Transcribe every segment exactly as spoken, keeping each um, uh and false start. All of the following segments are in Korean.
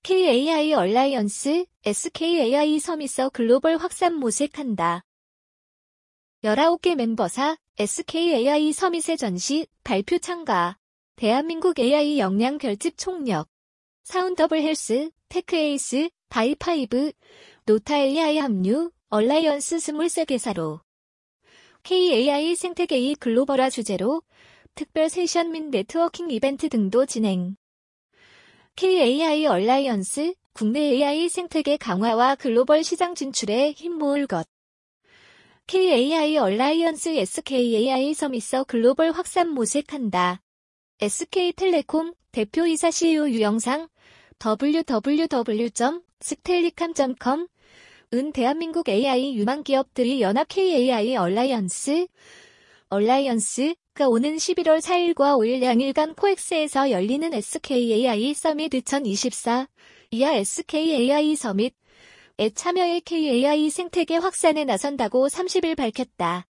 케이에이아이 얼라이언스, 에스케이에이아이 서밋서 글로벌 확산 모색한다. 열아홉 개 멤버사, 에스케이에이아이 서밋의 전시, 발표 참가. 대한민국 에이아이 역량 결집 총력. 사운더블 헬스, 테크에이스, 바이파이브, 노타 에이아이 합류, 얼라이언스 스물세 개사로. 케이에이아이 생태계의 글로벌화 주제로 특별 세션 및 네트워킹 이벤트 등도 진행. 케이에이아이 얼라이언스, 국내 에이아이 생태계 강화와 글로벌 시장 진출에 힘모을 것. 케이에이아이 얼라이언스 에스케이에이아이 서밋서 글로벌 확산 모색한다. 에스케이텔레콤 대표이사 씨이오 유영상 더블유 더블유 더블유 점 스텔리캄 점 컴 은 대한민국 에이아이 유망 기업들이 연합 케이에이아이 얼라이언스 얼라이언스가 오는 십일월 사일과 오일 양일간 코엑스에서 열리는 에스케이에이아이 서밋 이천이십사 이하 에스케이에이아이 서밋에 참여해 케이에이아이 생태계 확산에 나선다고 삼십일 밝혔다.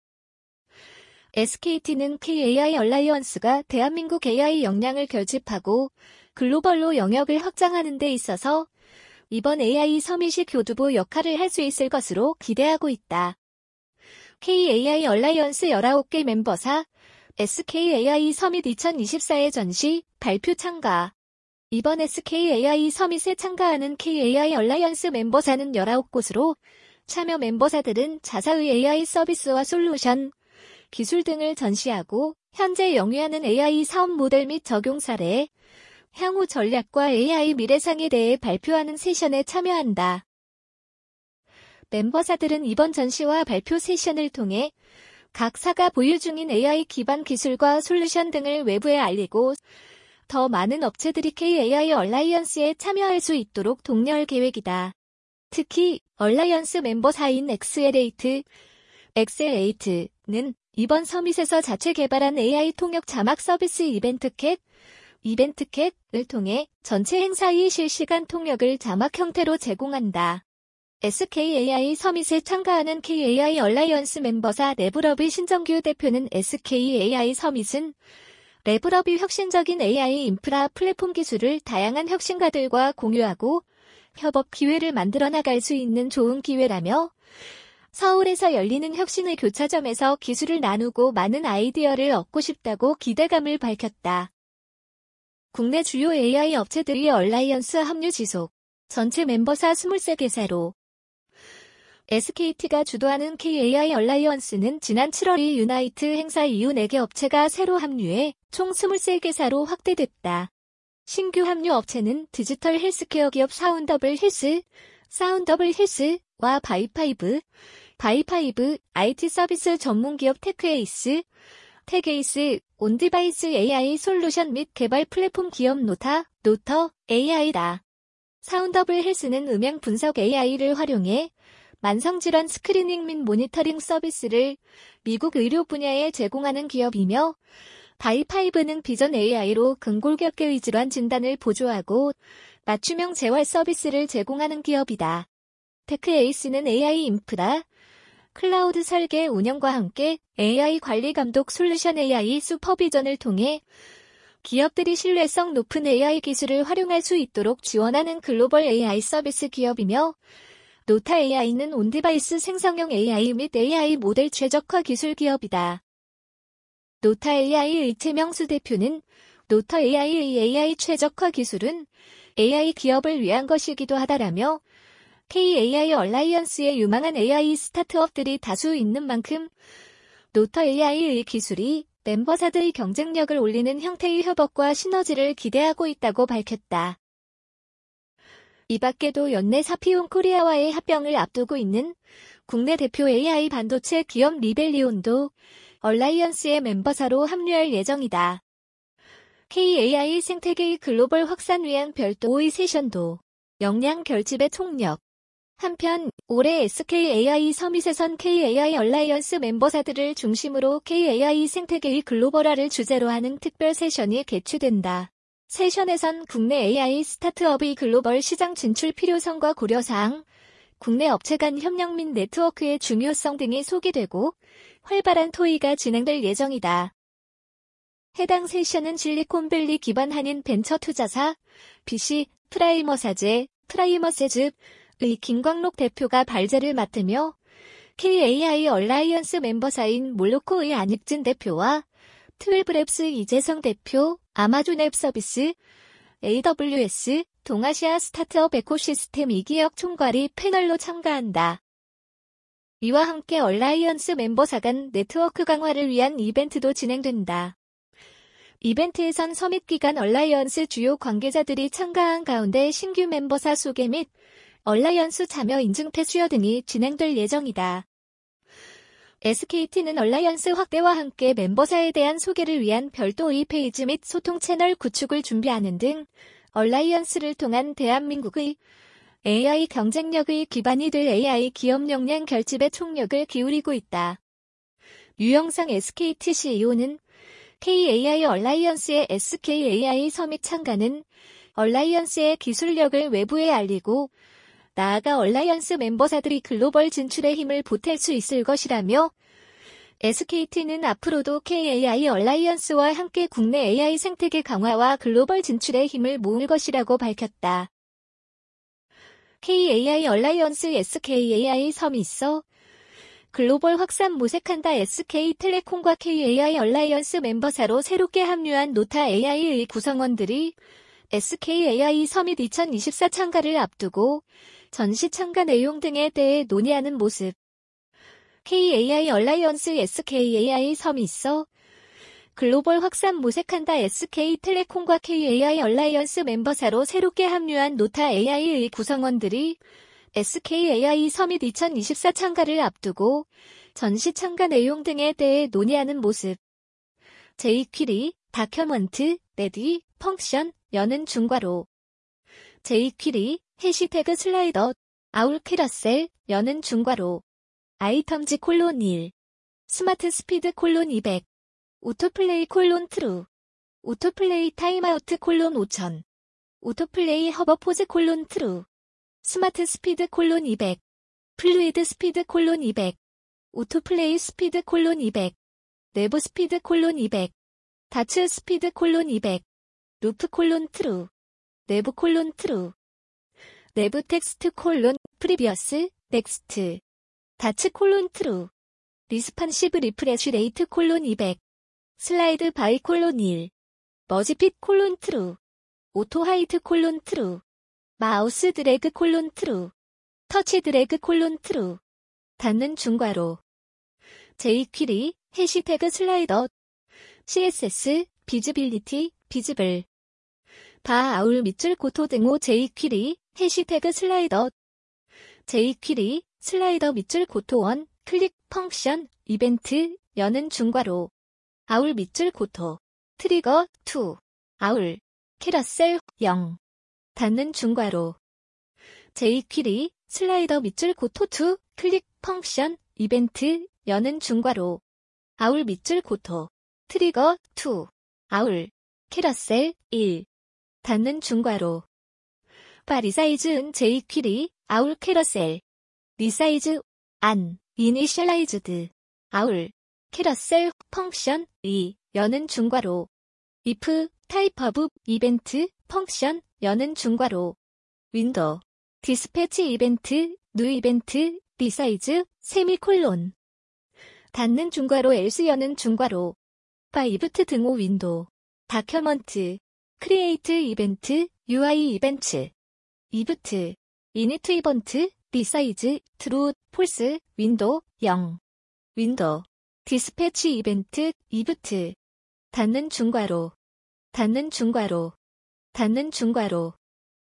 에스케이티는 케이에이아이 얼라이언스가 대한민국 에이아이 역량을 결집하고 글로벌로 영역을 확장하는 데 있어서 이번 에이아이 서밋이 교두보 역할을 할 수 있을 것으로 기대하고 있다. 케이에이아이 얼라이언스 열아홉 개 멤버사, 에스케이에이아이 서밋 이천이십사의 전시, 발표 참가. 이번 에스케이에이아이 서밋에 참가하는 케이에이아이 얼라이언스 멤버사는 열아홉 곳으로 참여 멤버사들은 자사의 에이아이 서비스와 솔루션, 기술 등을 전시하고 현재 영위하는 에이아이 사업 모델 및 적용 사례, 향후 전략과 에이아이 미래상에 대해 발표하는 세션에 참여한다. 멤버사들은 이번 전시와 발표 세션을 통해 각 사가 보유 중인 에이아이 기반 기술과 솔루션 등을 외부에 알리고 더 많은 업체들이 케이에이아이 얼라이언스에 참여할 수 있도록 독려할 계획이다. 특히 얼라이언스 멤버사인 엑스엘에이트, 엑스엘에이트는 이번 서밋에서 자체 개발한 에이아이 통역 자막 서비스 이벤트캣, 이벤트캣을 통해 전체 행사의 실시간 통역을 자막 형태로 제공한다. 에스케이에이아이 서밋에 참가하는 케이에이아이 얼라이언스 멤버사 레블업의 신정규 대표는 에스케이에이아이 서밋은 레블업이 혁신적인 에이아이 인프라 플랫폼 기술을 다양한 혁신가들과 공유하고 협업 기회를 만들어 나갈 수 있는 좋은 기회라며 서울에서 열리는 혁신의 교차점에서 기술을 나누고 많은 아이디어를 얻고 싶다고 기대감을 밝혔다. 국내 주요 에이아이 업체들이 얼라이언스 합류 지속, 전체 멤버사 스물세 개사로. 에스케이티가 주도하는 케이에이아이 얼라이언스는 지난 칠월이 유나이트 행사 이후 네 개 업체가 새로 합류해 총 스물세 개사로 확대됐다. 신규 합류 업체는 디지털 헬스케어 기업 사운더블 헬스, 사운더블 헬스와 바이파이브, 바이파이브, 아이티 서비스 전문 기업 테크에이스, 테크에이스, 온디바이스 에이아이 솔루션 및 개발 플랫폼 기업 노타, 노터, 에이아이다. 사운더블 헬스는 음향 분석 에이아이를 활용해 만성질환 스크리닝 및 모니터링 서비스를 미국 의료 분야에 제공하는 기업이며 바이파이브는 비전 에이아이로 근골격계의 질환 진단을 보조하고 맞춤형 재활 서비스를 제공하는 기업이다. 테크에이스는 에이아이 인프라, 클라우드 설계 운영과 함께 에이아이 관리 감독 솔루션 에이아이 슈퍼비전을 통해 기업들이 신뢰성 높은 에이아이 기술을 활용할 수 있도록 지원하는 글로벌 에이아이 서비스 기업이며 노타 에이아이는 온디바이스 생성형 에이아이 및 에이아이 모델 최적화 기술 기업이다. 노타 에이아이의 최명수 대표는 노타 에이아이의 에이아이 최적화 기술은 에이아이 기업을 위한 것이기도 하다라며 케이에이아이 얼라이언스에 유망한 에이아이 스타트업들이 다수 있는 만큼 노타 에이아이의 기술이 멤버사들의 경쟁력을 올리는 형태의 협업과 시너지를 기대하고 있다고 밝혔다. 이 밖에도 연내 사피온 코리아와의 합병을 앞두고 있는 국내 대표 에이아이 반도체 기업 리벨리온도 얼라이언스의 멤버사로 합류할 예정이다. 케이에이아이 생태계의 글로벌 확산 위한 별도의 세션도 역량 결집의 총력. 한편 올해 에스케이에이아이 서밋에선 케이에이아이 얼라이언스 멤버사들을 중심으로 케이에이아이 생태계의 글로벌화를 주제로 하는 특별 세션이 개최된다. 세션에선 국내 에이아이 스타트업의 글로벌 시장 진출 필요성과 고려사항, 국내 업체 간 협력 및 네트워크의 중요성 등이 소개되고 활발한 토의가 진행될 예정이다. 해당 세션은 실리콘밸리 기반 한인 벤처 투자사, 비씨, 프라이머사제, 프라이머세즈의 김광록 대표가 발제를 맡으며 케이에이아이 얼라이언스 멤버사인 몰로코의 안익진 대표와 트웰브랩스 이재성 대표, 아마존 앱 서비스, 에이더블유에스, 동아시아 스타트업 에코시스템 이기혁 총괄이 패널로 참가한다. 이와 함께 얼라이언스 멤버사 간 네트워크 강화를 위한 이벤트도 진행된다. 이벤트에선 서밋 기간 얼라이언스 주요 관계자들이 참가한 가운데 신규 멤버사 소개 및 얼라이언스 참여 인증패 수여 등이 진행될 예정이다. 에스케이티는 얼라이언스 확대와 함께 멤버사에 대한 소개를 위한 별도의 페이지 및 소통 채널 구축을 준비하는 등 얼라이언스를 통한 대한민국의 에이아이 경쟁력의 기반이 될 에이아이 기업 역량 결집에 총력을 기울이고 있다. 유영상 에스케이티 씨이오는 케이에이아이 얼라이언스의 에스케이에이아이 서밋 참가는 얼라이언스의 기술력을 외부에 알리고 나아가 얼라이언스 멤버사들이 글로벌 진출에 힘을 보탤 수 있을 것이라며 에스케이티는 앞으로도 케이에이아이 얼라이언스와 함께 국내 에이아이 생태계 강화와 글로벌 진출에 힘을 모을 것이라고 밝혔다. 케이에이아이 얼라이언스 에스케이에이아이 서밋서 글로벌 확산 모색한다. 에스케이텔레콤과 케이에이아이 얼라이언스 멤버사로 새롭게 합류한 노타 에이아이의 구성원들이 에스케이에이아이 서밋 이천이십사 참가를 앞두고 전시 참가 내용 등에 대해 논의하는 모습. 케이에이아이 얼라이언스 에스케이에이아이 서밋서 글로벌 확산 모색한다. 에스케이텔레콤과 케이에이아이 얼라이언스 멤버사로 새롭게 합류한 노타 에이아이의 구성원들이 에스케이에이아이 서밋 이천이십사 참가를 앞두고 전시 참가 내용 등에 대해 논의하는 모습. 제이퀴리, 다큐먼트, 레디, 펑션, 여는 중괄호. 제이퀴리, 해시태그 슬라이더, 아울 캐러셀, 여는 중괄호. 아이텀즈 콜론 일. 스마트 스피드 콜론 이백. 오토플레이 콜론 트루. 오토플레이 타임아우트 콜론 오천. 오토플레이 허버포즈 콜론 트루. 스마트 스피드 콜론 이백. 플루이드 스피드 콜론 이백. 오토플레이 스피드 콜론 이백. 내부 스피드 콜론 이백. 다츠 스피드 콜론 이백. 루프 콜론 트루. 내부 콜론 트루. 내부 텍스트 콜론 프리비어스 넥스트. 다츠 콜론 트루. 리스판시브 리프레쉬 레이트 콜론 이백. 슬라이드 바이 콜론 일. 머지핏 콜론 트루. 오토 하이트 콜론 트루. 마우스 드래그 콜론 트루. 터치 드래그 콜론 트루. 닫는 중괄호. 제이퀴리, 해시태그 슬라이더. 씨에스에스, 비즈빌리티, 비즈블. 바 아울 밑줄 고토 등호 제이퀴리, 해시태그 슬라이더. 제이퀴리, 슬라이더 밑줄 고토 원, 클릭, 펑션, 이벤트, 여는 중괄호. 아울 밑줄 고토. 트리거, 이. 아울. 캐러셀, 영. 닫는 중괄호. 제이퀴리, 슬라이더 밑줄 고토 이, 클릭, 펑션, 이벤트, 여는 중괄호. 아울 밑줄 고토. 트리거, 이. 아울. 캐러셀, 일. 닫는 중괄호. 바 리사이즈은 제이퀴리, 아울 캐러셀. 리사이즈, 안, 이니셜라이즈드. 아울. 캐러셀, 펑션, 이, 여는 중괄호. if, 타입 오브, 이벤트, 펑션, 여는 중괄호. 윈도우. 디스패치 이벤트, 뉴 이벤트, 리사이즈, 세미콜론. 닫는 중괄호 else 여는 중괄호. 바 이브트 등호 윈도우. 다큐먼트. 크리에이트 이벤트, 유아이 이벤트. 이브트. 이니트 이번트, 리사이즈, 트루, 폴스, 윈도우, 영. 윈도우. 디스패치 이벤트, 이브트. 닫는 중괄호. 닫는 중괄호. 닫는 중괄호.